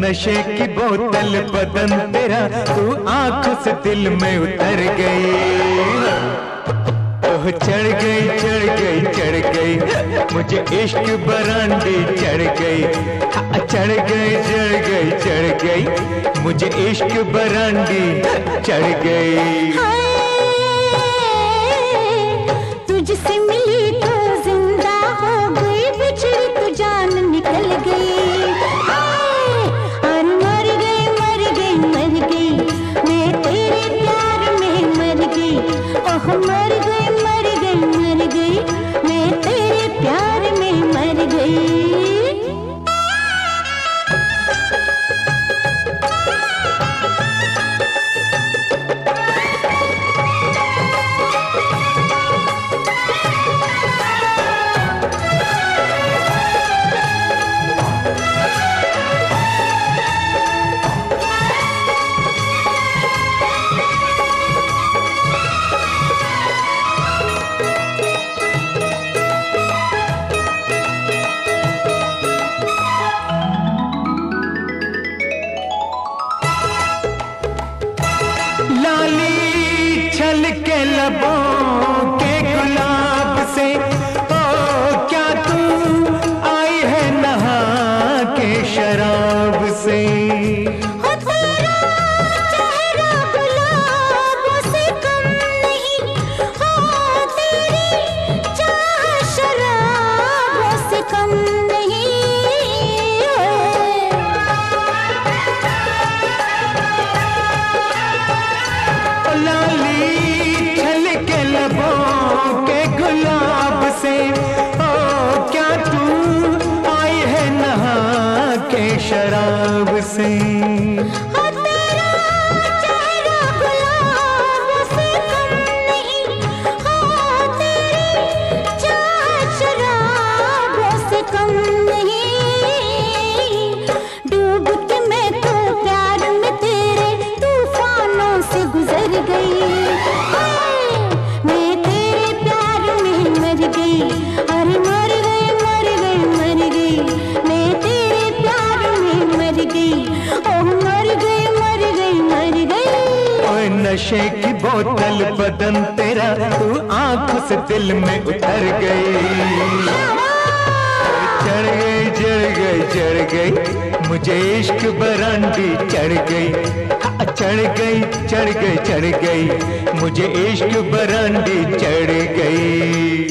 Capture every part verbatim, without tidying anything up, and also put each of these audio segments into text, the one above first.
नशे की बोतल बदन तेरा, तू आंखों से दिल में उतर गई। ओह चढ़ गई चढ़ गई चढ़ गई, मुझे इश्क बरांडी चढ़ गई। चढ़ गई चढ़ गई चढ़ गई, मुझे इश्क बरांडी चढ़ गई। तुझसे मिली तो जिंदा हो गई, बिछड़ी तो जान निकल गई। और मर गई मर गई मर गई, मैं तेरे प्यार में मर गई। ओह मर गई मर गई मर गई, मैं तेरे प्यार में मर गई। के लबों के गुलाब से, ओ क्या तू आई है नहा के शराब से। हो तेरा चेहरा गुलाबों से कम नहीं, हो तेरी चाह शराबों से कम नहीं। लाली के लबों के गुलाब से, ओ क्या तू आई है नहा के शराब से। हो तेरा चेहरा गुलाबों से कम नहीं, हो तेरी चाह शराबों से कम नहीं। डूब के मैं तो प्यार में तेरे तूफानों से गुजर गई। अरे मर गई मर गई मर गई, मैं तेरे प्यार में मर गई। ओह मर गई मर गई मर गई। ओए नशे की बोतल बदन तेरा, तू आंखों से दिल में उतर गई। चढ़ गई चढ़ गई चढ़ गई, मुझे इश्क बरांडी चढ़ गई। चढ़ गई चढ़ गई चढ़ गई, मुझे इश्क बरांडी चढ़ गई।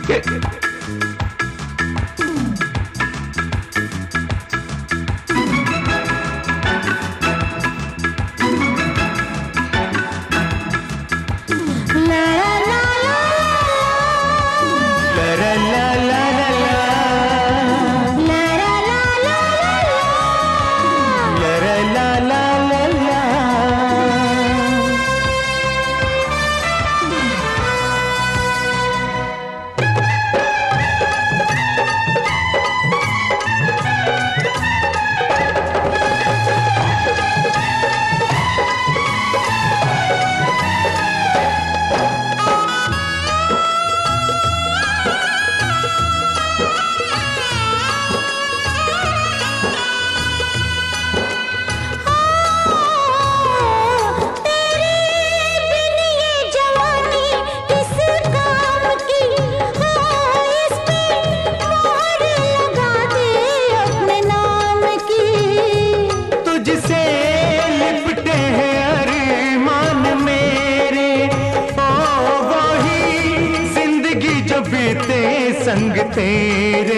संग तेरे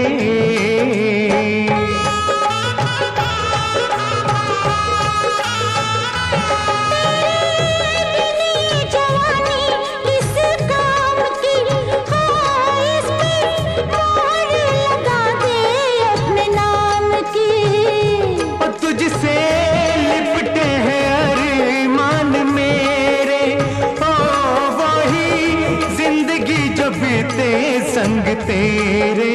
जवानी किस काम की, हो इस पे मोहर लगा दे अपने नाम की। और तुझसे लिपटे हैं अरमान मेरे, ओ वही जिंदगी जो बीते संग तेरे।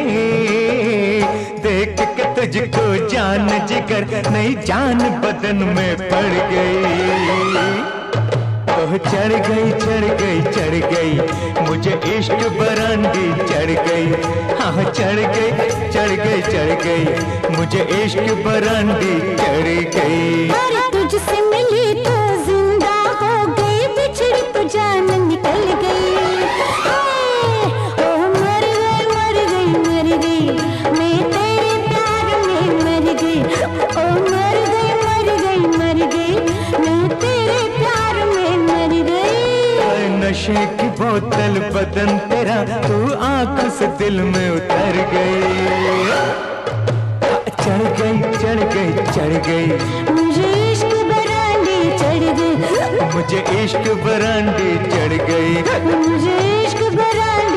देख के तुझको जान जिगर नहीं जान बदन में पड़ गई। ओह चढ़ गई चढ़ गई चढ़ गई मुझे इश्क बरांडी चढ़ गई। हाँ चढ़ गई चढ़ गई चढ़ गई मुझे इश्क बरांडी चढ़ गई। अरे तुझसे मिली तो जिंदा हो गई, बिछड़ी तो जान निकल गई। हाय, ओह मर गई मर गई मर गई मैं तेरे प्यार में मर गई। ओह मर गई मर गई मर गई मैं तेरे प्यार में मर गई। नशे की बोतल बदन तेरा तू आंखों से दिल में उतर गई। चढ़ गई चढ़ गई चढ़ गई मुझे इश्क बरांडी चढ़ गई। मुझे इश्क बरांडी चढ़ गई मुझे इश्क बरांडी